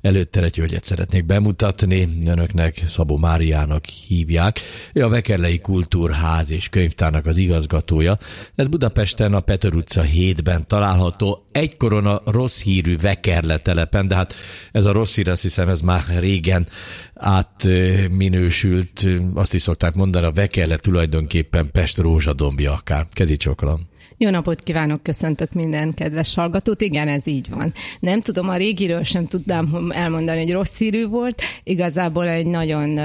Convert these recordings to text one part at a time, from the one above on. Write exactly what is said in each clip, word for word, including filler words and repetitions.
Előtte egy hölgyet szeretnék bemutatni, önöknek Szabó Máriának hívják. Ő a Vekerlei Kultúrház és Könyvtárnak az igazgatója. Ez Budapesten a Petör utca hétben található, egykoron a rossz hírű Vekerle telepen, de hát ez a rossz hír, azt hiszem, ez már régen átminősült, azt is szokták mondani, a Vekerle tulajdonképpen Pest rózsadombja akár. Kezicsoklam. Jó napot kívánok, köszöntök minden kedves hallgatót. Igen, ez így van. Nem tudom, a régiről sem tudnám elmondani, hogy rossz hírű volt. Igazából egy nagyon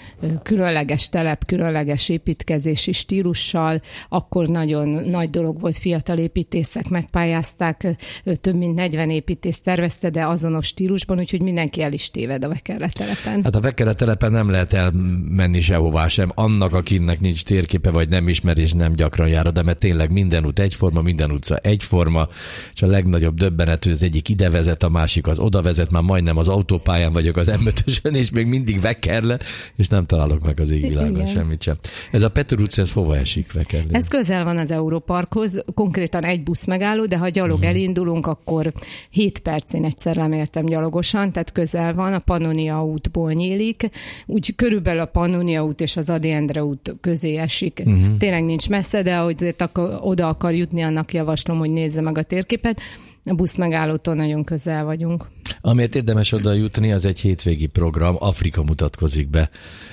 különleges telep, különleges építkezési stílussal. Akkor nagyon nagy dolog volt, fiatal építészek megpályázták, több mint negyven építész tervezte, de azonos stílusban, úgyhogy mindenki el is téved a Vekerle telepen. Hát a Vekerle telepen nem lehet elmenni sehová sem. Annak, akinek nincs térképe, vagy nem ismer, és nem gyakran jár oda, mert tényleg minden út egyforma, minden utca egyforma, és a legnagyobb döbbenet, hogy az egyik ide vezet, a másik az oda vezet, már majdnem az autópályán vagyok az em ötösön, és még mindig Vekerle, és nem találok meg az égvilágon semmit sem. Ez a Petör utca, ez hova esik, Vekerle? Ez közel van az Európarkhoz, konkrétan egy busz megálló, de ha gyalog hmm. elindulunk, akkor hét percén egyszer lemértem gyalogosan, tehát közel van, a Pannonia útból nyílik, úgy körülbelül a Pannonia út és az Ady Endre út közé esik. Hmm. Tényleg nincs messze, de azért akkor oda akar jutni, annak javaslom, hogy nézze meg a térképet. A busz megállótól nagyon közel vagyunk. Amiért érdemes oda jutni, az egy hétvégi program. Afrika mutatkozik be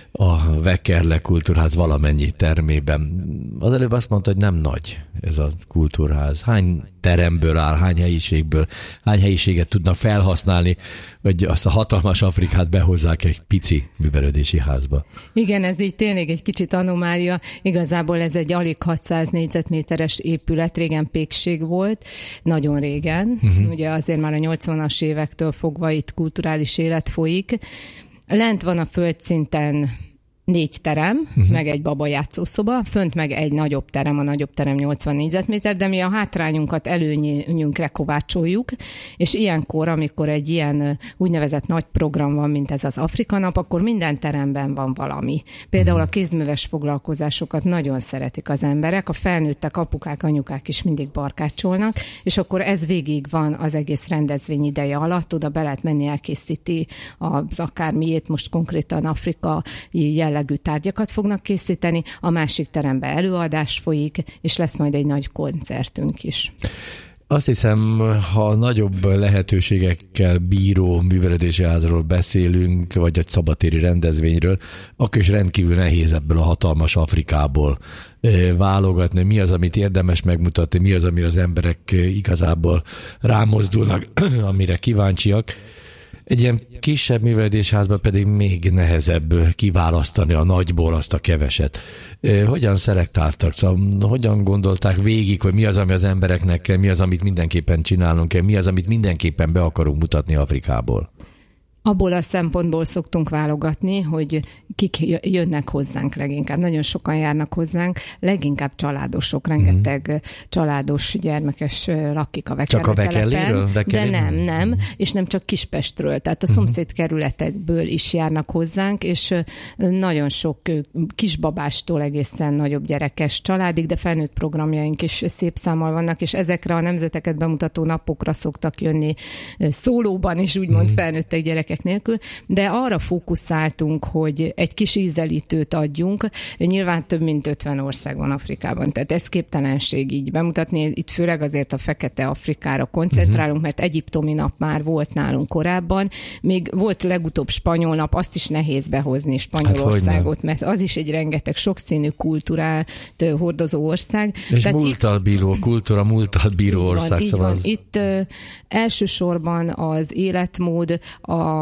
a Vekerle Kultúrház valamennyi termében. Az előbb azt mondta, hogy nem nagy ez a kultúrház. Hány teremből áll, hány helyiségből, hány helyiséget tudnak felhasználni, hogy azt a hatalmas Afrikát behozzák egy pici művelődési házba. Igen, ez így tényleg egy kicsit anomália. Igazából ez egy alig hatszáz négyzetméteres épület, régen pékség volt, nagyon régen. Uh-huh. Ugye azért már a nyolcvanas évektől fogva itt kulturális élet folyik. Lent van a földszinten négy terem, uh-huh. meg egy baba játszószoba, fönt meg egy nagyobb terem, a nagyobb terem nyolcvan négyzetméter, de mi a hátrányunkat előnyünkre kovácsoljuk, és ilyenkor, amikor egy ilyen úgynevezett nagy program van, mint ez az Afrika nap, akkor minden teremben van valami. Például a kézműves foglalkozásokat nagyon szeretik az emberek, a felnőttek, apukák, anyukák is mindig barkácsolnak, és akkor ez végig van az egész rendezvény ideje alatt, oda be lehet menni, elkészíti az akármiét, most konkrétan Afrika jel jellegű tárgyakat fognak készíteni, a másik teremben előadás folyik, és lesz majd egy nagy koncertünk is. Azt hiszem, ha nagyobb lehetőségekkel bíró művelődési házról beszélünk, vagy egy szabadtéri rendezvényről, akkor is rendkívül nehéz ebből a hatalmas Afrikából válogatni, mi az, amit érdemes megmutatni, mi az, amire az emberek igazából rámozdulnak, amire kíváncsiak. Egy ilyen kisebb művelődésházban pedig még nehezebb kiválasztani a nagyból azt a keveset. Hogyan szelektáltak? Hogyan gondolták végig, hogy mi az, ami az embereknek kell, mi az, amit mindenképpen csinálnunk kell, mi az, amit mindenképpen be akarunk mutatni Afrikából? Abból a szempontból szoktunk válogatni, hogy kik jönnek hozzánk leginkább. Nagyon sokan járnak hozzánk, leginkább családosok, rengeteg mm. családos, gyermekes lakik a Vekerle telepen. Csak a Vekerléről? De nem, nem, és nem csak Kispestről, tehát a mm. szomszédkerületekből is járnak hozzánk, és nagyon sok kisbabástól egészen nagyobb gyerekes családig, de felnőtt programjaink is szép számmal vannak, és ezekre a nemzeteket bemutató napokra szoktak jönni szólóban is, úgymond mm. felnőttek gyerekek nélkül, de arra fókuszáltunk, hogy egy kis ízelítőt adjunk. Nyilván több mint ötven ország van Afrikában, tehát ez képtelenség így bemutatni. Itt főleg azért a Fekete Afrikára koncentrálunk, mert egyiptomi nap már volt nálunk korábban. Még volt legutóbb spanyol nap, azt is nehéz behozni Spanyolországot, hát, mert az is egy rengeteg sokszínű kultúrát hordozó ország. És tehát múlttal bíró, kultúra múlttal bíró ország. Van, szóval az... Itt uh, elsősorban az életmód, a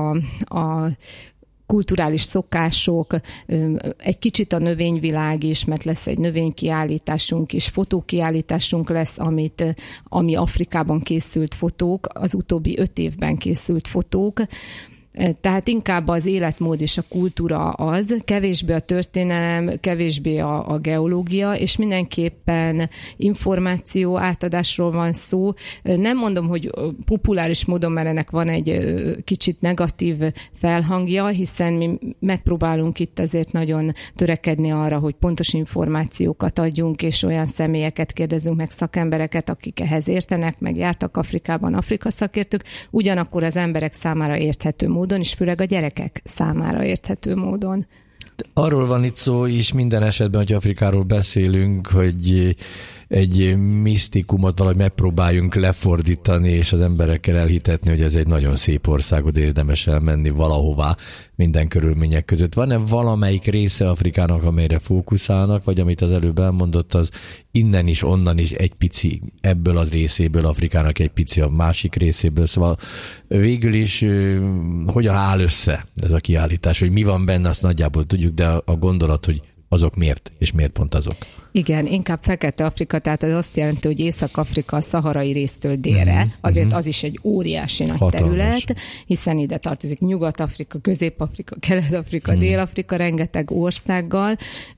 a kulturális szokások, egy kicsit a növényvilág is, mert lesz egy növénykiállításunk is, fotókiállításunk lesz, amit, ami Afrikában készült fotók, az utóbbi öt évben készült fotók. Tehát inkább az életmód és a kultúra az, kevésbé a történelem, kevésbé a, a geológia, és mindenképpen információ átadásról van szó. Nem mondom, hogy populáris módon, mert ennek van egy kicsit negatív felhangja, hiszen mi megpróbálunk itt azért nagyon törekedni arra, hogy pontos információkat adjunk, és olyan személyeket kérdezünk meg, szakembereket, akik ehhez értenek, meg jártak Afrikában, Afrika szakértők, ugyanakkor az emberek számára érthető módon, és főleg a gyerekek számára érthető módon. Arról van itt szó is minden esetben, hogy Afrikáról beszélünk, hogy egy misztikumot valahogy megpróbáljunk lefordítani, és az emberekkel elhitetni, hogy ez egy nagyon szép ország, oda érdemes elmenni valahová minden körülmények között. Van-e valamelyik része Afrikának, amelyre fókuszálnak, vagy amit az előbb elmondott, az innen is, onnan is egy pici, ebből a részéből Afrikának egy pici a másik részéből. Szóval végül is hogyan áll össze ez a kiállítás, hogy mi van benne, azt nagyjából tudjuk, de a gondolat, hogy azok miért, és miért pont azok? Igen, inkább Fekete-Afrika, tehát ez azt jelenti, hogy Észak-Afrika a szaharai résztől délre, mm-hmm. azért az is egy óriási nagy hatalmas terület, hiszen ide tartozik Nyugat-Afrika, Közép-Afrika, Kelet-Afrika, mm. Dél-Afrika, rengeteg országgal,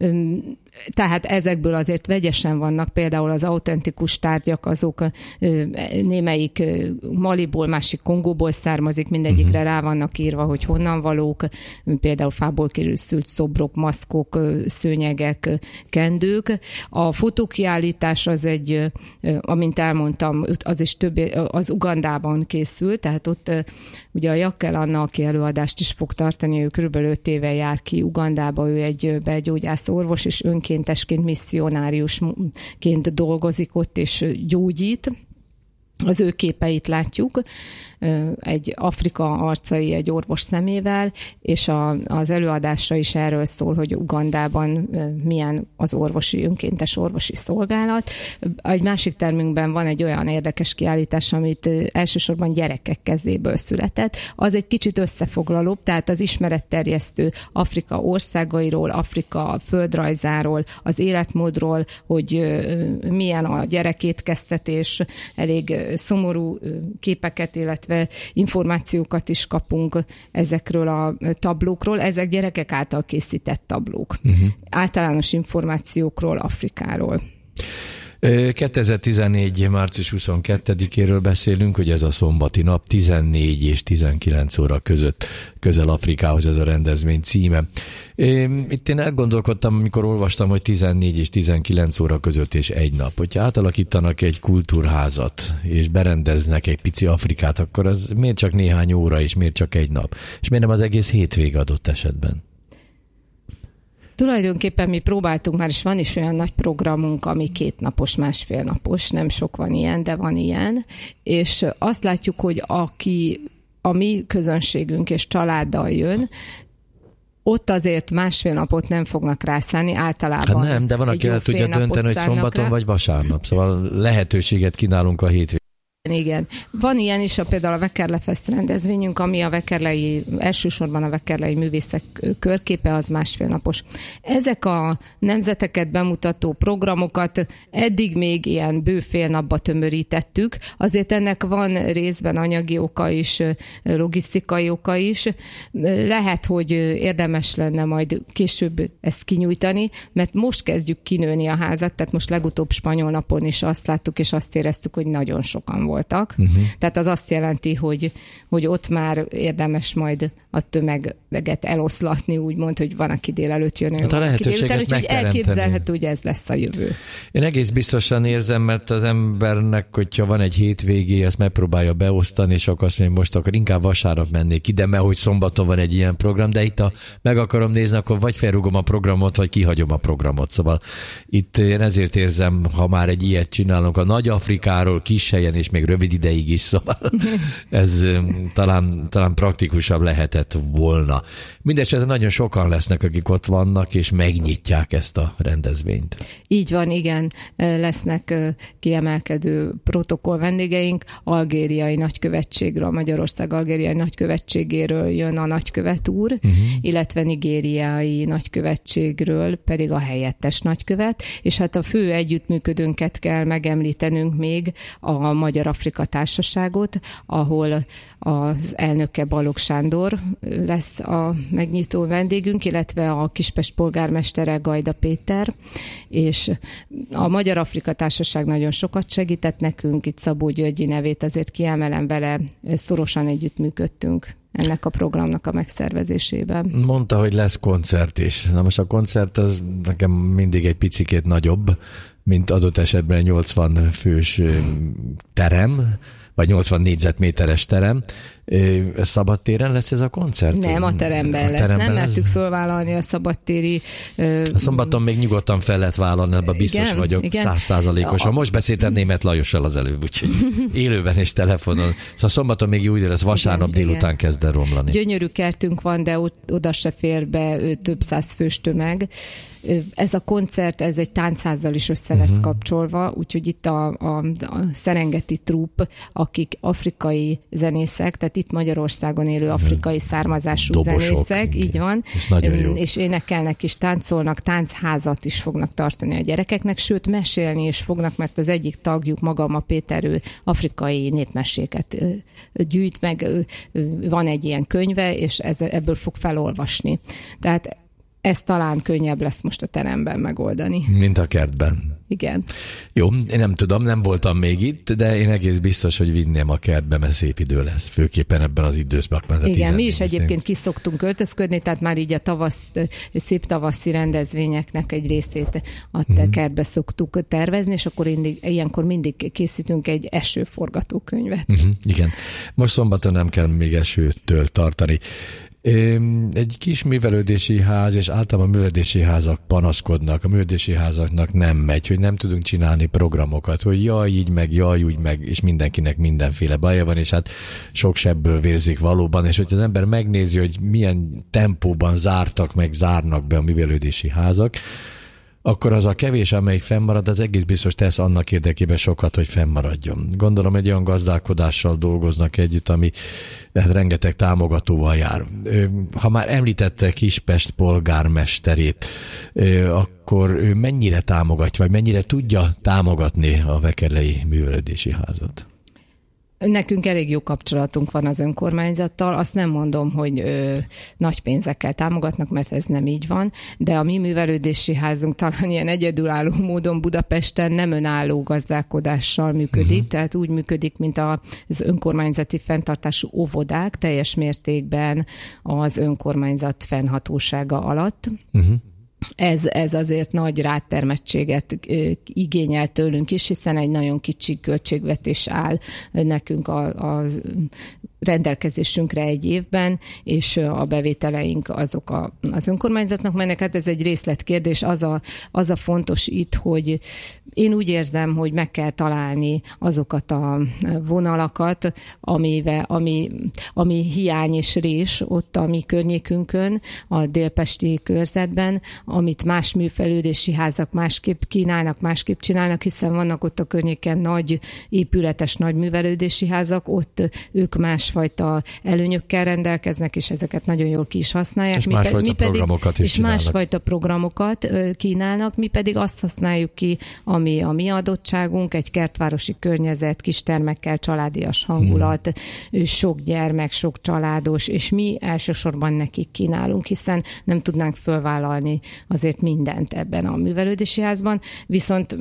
tehát ezekből azért vegyesen vannak, például az autentikus tárgyak, azok némelyik Maliból, másik Kongóból származik, mindegyikre mm-hmm. rá vannak írva, hogy honnan valók, például fából készült szobrok, maszkok, szőnyegek, kendők. A fotókiállítás az egy, amint elmondtam, az is több, az Ugandában készült, tehát ott ugye a Jakkel Anna, aki előadást is fog tartani, ő körülbelül öt éve jár ki Ugandába, ő egy belgyógyász orvos, és önkéntesként, misszionáriusként dolgozik ott, és gyógyít. Az ő képeit látjuk, egy Afrika arcai egy orvos szemével, és a, az előadásra is erről szól, hogy Ugandában milyen az orvosi, önkéntes orvosi szolgálat. Egy másik termünkben van egy olyan érdekes kiállítás, amit elsősorban gyerekek kezéből született. Az egy kicsit összefoglalóbb, tehát az ismeretterjesztő Afrika országairól, Afrika földrajzáról, az életmódról, hogy milyen a gyerekétkeztetés, elég szomorú képeket, illetve információkat is kapunk ezekről a tablókról. Ezek gyerekek által készített tablók. Uh-huh. Általános információkról Afrikáról. kétezer-tizennégy. március huszonkettedikéről beszélünk, hogy ez a szombati nap tizennégy és tizenkilenc óra között Közel Afrikához ez a rendezvény címe. Itt én elgondolkodtam, amikor olvastam, hogy tizennégy és tizenkilenc óra között és egy nap. Hogyha átalakítanak egy kultúrházat, és berendeznek egy pici Afrikát, akkor az miért csak néhány óra, és miért csak egy nap? És miért nem az egész hétvége adott esetben? Tulajdonképpen mi próbáltunk már, és van is olyan nagy programunk, ami két napos, másfél napos, nem sok van ilyen, de van ilyen, és azt látjuk, hogy aki a mi közönségünk és családdal jön, ott azért másfél napot nem fognak rászállni általában. Hát nem, de van, aki el tudja dönteni, hogy szombaton rá, vagy vasárnap, szóval lehetőséget kínálunk a hétvégén. Igen. Van ilyen is, a például a Vekerle Fest rendezvényünk, ami a vekerlei, elsősorban a vekerlei művészek körképe, az másfél napos. Ezek a nemzeteket bemutató programokat eddig még ilyen bő fél napba tömörítettük, azért ennek van részben anyagi oka is, logisztikai oka is. Lehet, hogy érdemes lenne majd később ezt kinyújtani, mert most kezdjük kinőni a házat, tehát most legutóbb spanyol napon is azt láttuk, és azt éreztük, hogy nagyon sokan volt. voltak. Uh-huh. Tehát az azt jelenti, hogy, hogy ott már érdemes majd a tömeget eloszlatni, úgymond, hogy van, aki délelőtt jön, hát a lehetőséget úgyhogy elképzelhető, hogy ez lesz a jövő. Én egész biztosan érzem, mert az embernek, hogyha van egy hétvégé, ezt megpróbálja beosztani, és akkor azt mondja, most akkor inkább vasárnap mennék ide, mert hogy szombaton van egy ilyen program, de itt a, meg akarom nézni, akkor vagy felrúgom a programot, vagy kihagyom a programot. Szóval itt én ezért érzem, ha már egy ilyet csinálunk a Nagy-Afrikáról, kis helyen, és még rövid ideig is, szóval ez talán, talán praktikusabb lehetett volna. Mindenesetre nagyon sokan lesznek, akik ott vannak, és megnyitják ezt a rendezvényt. Így van, igen, lesznek kiemelkedő protokoll vendégeink, algériai nagykövetségről, Magyarország algériai nagykövetségéről jön a nagykövet úr, uh-huh. illetve nigériai nagykövetségről pedig a helyettes nagykövet, és hát a fő együttműködőnket kell megemlítenünk még, a Magyar Afrika Társaságot, ahol az elnöke Balogh Sándor lesz a megnyitó vendégünk, illetve a Kispest polgármestere Gajda Péter, és a Magyar Afrika Társaság nagyon sokat segített nekünk, itt Szabó Györgyi nevét azért kiemelem, vele szorosan együttműködtünk ennek a programnak a megszervezésében. Mondta, hogy lesz koncert is. Na most a koncert az nekem mindig egy picikét nagyobb, mint adott esetben nyolcvan fős terem, vagy nyolcvan négyzetméteres terem. Szabadtéren lesz ez a koncert? Nem, a teremben, a lesz. teremben nem mertük fölvállalni a szabadtéri... A szombaton még nyugodtan fel lehet vállalni, ebben biztos igen, vagyok, százszázalékosan. Most beszéltem Németh Lajossal az előbb, úgyhogy élőben és telefonon. Szóval szombaton még úgy lesz, vasárnap igen, délután igen. kezd el romlani. Gyönyörű kertünk van, de oda se fér be több száz fős tömeg. Ez a koncert, ez egy táncházzal is össze lesz uh-huh. kapcsolva, úgyhogy itt a, a, a Szerengeti Trupp, akik afrikai zenészek, tehát itt Magyarországon élő afrikai származású Dobosok, zenészek, így van, és énekelnek és táncolnak, táncházat is fognak tartani a gyerekeknek, sőt mesélni is fognak, mert az egyik tagjuk, Magama Péter, ő afrikai népmeséket gyűjt meg, van egy ilyen könyve, és ez, ebből fog felolvasni. Tehát ez talán könnyebb lesz most a teremben megoldani. Mint a kertben. Igen. Jó, én nem tudom, nem voltam még itt, de én egész biztos, hogy vinném a kertbe, mert szép idő lesz. Főképpen ebben az időszakban. Igen, mi is egyébként ki szoktunk öltözködni, tehát már így a tavasz, szép tavaszi rendezvényeknek egy részét a mm-hmm. kertbe szoktuk tervezni, és akkor mindig, ilyenkor mindig készítünk egy esőforgatókönyvet. Mm-hmm. Igen. Most szombaton nem kell még esőtől tartani. Egy kis művelődési ház, és általában a művelődési házak panaszkodnak, a művelődési házaknak nem megy, hogy nem tudunk csinálni programokat, hogy jaj, így meg, jaj, úgy meg, és mindenkinek mindenféle baja van, és hát sok sebből vérzik valóban, és hogyha az ember megnézi, hogy milyen tempóban zártak meg, zárnak be a művelődési házak, akkor az a kevés, amelyik fennmarad, az egész biztos tesz annak érdekében sokat, hogy fennmaradjon. Gondolom egy olyan gazdálkodással dolgoznak együtt, ami hát rengeteg támogatóval jár. Ha már említette Kispest polgármesterét, akkor ő mennyire támogatja, vagy mennyire tudja támogatni a Vekerlei Művelődési Házat? Nekünk elég jó kapcsolatunk van az önkormányzattal, azt nem mondom, hogy ö, nagy pénzekkel támogatnak, mert ez nem így van, de a mi művelődési házunk talán ilyen egyedülálló módon Budapesten nem önálló gazdálkodással működik, uh-huh. tehát úgy működik, mint az önkormányzati fenntartású óvodák, teljes mértékben az önkormányzat fennhatósága alatt. Uh-huh. Ez, ez azért nagy rátermettséget igényel tőlünk is, hiszen egy nagyon kicsi költségvetés áll nekünk a, a rendelkezésünkre egy évben, és a bevételeink azok a, az önkormányzatnak mennek. Hát ez egy részletkérdés. Az a, az a fontos itt, hogy én úgy érzem, hogy meg kell találni azokat a vonalakat, amivel, ami, ami hiány és rés ott a mi környékünkön, a délpesti körzetben, amit más művelődési házak másképp kínálnak, másképp csinálnak, hiszen vannak ott a környéken nagy épületes, nagy művelődési házak, ott ők másfajta előnyökkel rendelkeznek, és ezeket nagyon jól ki is használják. És mi másfajta mi pedig, programokat is És csinálnak. másfajta programokat kínálnak, mi pedig azt használjuk ki, ami a mi adottságunk, egy kertvárosi környezet, kis termekkel, családias hangulat, hmm. sok gyermek, sok családos, és mi elsősorban nekik kínálunk, hiszen nem tudnánk fölvállalni azért mindent ebben a művelődési házban, viszont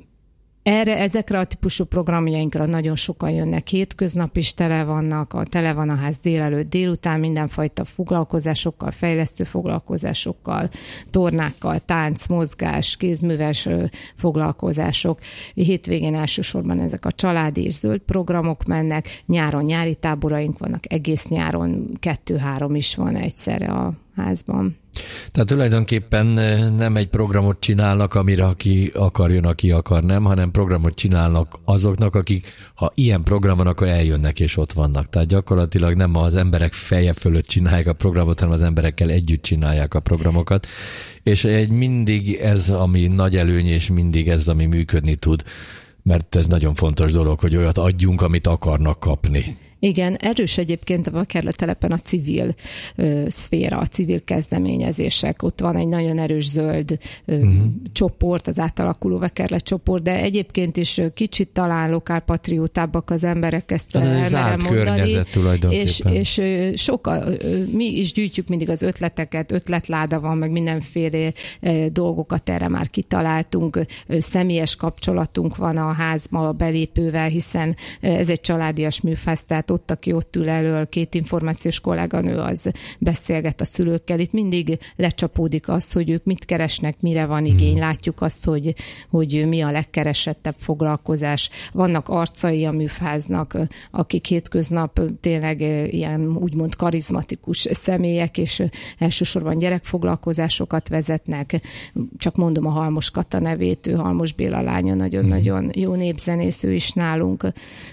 erre, ezekre a típusú programjainkra nagyon sokan jönnek, hétköznap is tele vannak, a tele van a ház délelőtt, délután mindenfajta foglalkozásokkal, fejlesztő foglalkozásokkal, tornákkal, tánc, mozgás, kézműves foglalkozások. Hétvégén elsősorban ezek a családi és zöld programok mennek, nyáron nyári táboraink vannak, egész nyáron kettő-három is van egyszerre a házban. Tehát tulajdonképpen nem egy programot csinálnak, amire aki akar jön, aki akar nem, hanem programot csinálnak azoknak, akik ha ilyen program van, akkor eljönnek és ott vannak. Tehát gyakorlatilag nem az emberek feje fölött csinálják a programot, hanem az emberekkel együtt csinálják a programokat. És egy mindig ez, ami nagy előny, és mindig ez, ami működni tud, mert ez nagyon fontos dolog, hogy olyat adjunk, amit akarnak kapni. Igen, erős egyébként a Vekerle telepen a civil ö, szféra, a civil kezdeményezések. Ott van egy nagyon erős zöld ö, uh-huh. csoport, az átalakuló Vekerle csoport, de egyébként is kicsit talán lokálpatriótábbak az emberek, ezt elmerem mondani. És, és sok, mi is gyűjtjük mindig az ötleteket, ötletláda van, meg mindenféle dolgokat erre már kitaláltunk, személyes kapcsolatunk van a házba a belépővel, hiszen ez egy családias műfász, tehát ott, aki ott ül elől, két információs kolléganő, az beszélget a szülőkkel. Itt mindig lecsapódik az, hogy ők mit keresnek, mire van igény. Látjuk azt, hogy, hogy mi a legkeresettebb foglalkozás. Vannak arcai a műfáznak, akik hétköznap tényleg ilyen úgymond karizmatikus személyek, és elsősorban gyerekfoglalkozásokat vezetnek. Csak mondom a Halmos Kata nevét, ő Halmos Béla lánya, nagyon-nagyon jó népzenész, ő is nálunk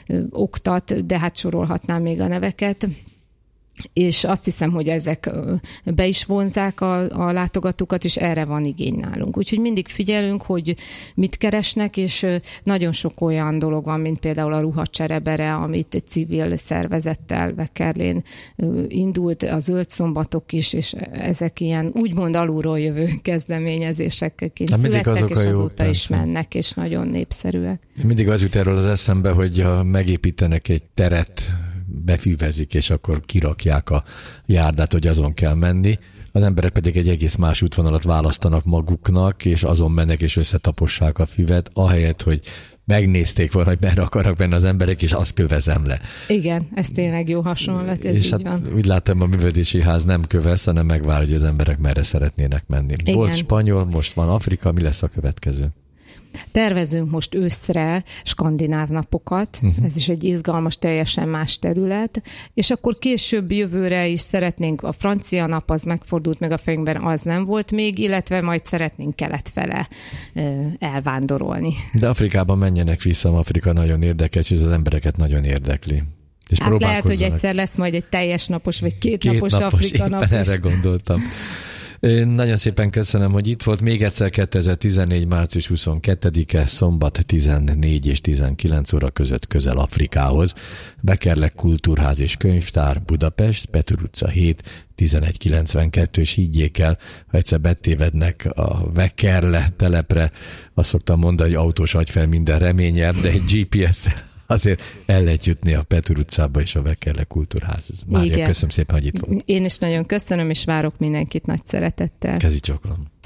oktat, de hát sorolhatnám még a neveket. És azt hiszem, hogy ezek be is vonzák a, a látogatókat, és erre van igény nálunk. Úgyhogy mindig figyelünk, hogy mit keresnek, és nagyon sok olyan dolog van, mint például a ruhacserebere, amit egy civil szervezettel Vekerlén indult, a zöld szombatok is, és ezek ilyen úgymond alulról jövő kezdeményezésekként születtek, és azóta is mennek, és nagyon népszerűek. Mindig az jut erről az eszembe, hogy megépítenek egy teret, befűvezik, és akkor kirakják a járdát, hogy azon kell menni. Az emberek pedig egy egész más útvonalat választanak maguknak, és azon mennek, és összetapossák a füvet, ahelyett, hogy megnézték volna, hogy merre akarnak menni az emberek, és azt kövezem le. Igen, ez tényleg jó hasonlat, ez és így hát van. Úgy láttam, a művelődési ház nem kövesz, hanem megvár, hogy az emberek merre szeretnének menni. Igen. Volt spanyol, most van Afrika, mi lesz a következő? Tervezünk most őszre skandináv napokat, uh-huh. ez is egy izgalmas, teljesen más terület, és akkor később jövőre is szeretnénk, a francia nap az megfordult meg a fejünkben, az nem volt még, illetve majd szeretnénk kelet fele elvándorolni. De Afrikában menjenek vissza, Afrika nagyon érdekes, és az embereket nagyon érdekli. És hát lehet, hogy egyszer lesz majd egy teljes napos, vagy két, két napos, napos Afrika napos. Erre gondoltam. Én nagyon szépen köszönöm, hogy itt volt. Még egyszer kétezer-tizennégy. március huszonkettedike, szombat tizennégy és tizenkilenc óra között közel Afrikához. Vekerle Kultúrház és Könyvtár, Budapest, Petőr utca hét, tizenegy kilencvenkettő, és higgyék el, ha egyszer betévednek a Vekerle telepre, azt szoktam mondani, hogy autós adj fel minden reményel, de egy gé pé es-szel azért el lehet jutni a Petőr utcába és a Vekerle Kultúrházhoz. Mária, igen. Köszönöm szépen, hogy itt volt. Én is nagyon köszönöm, és várok mindenkit nagy szeretettel. Kezi csókolom.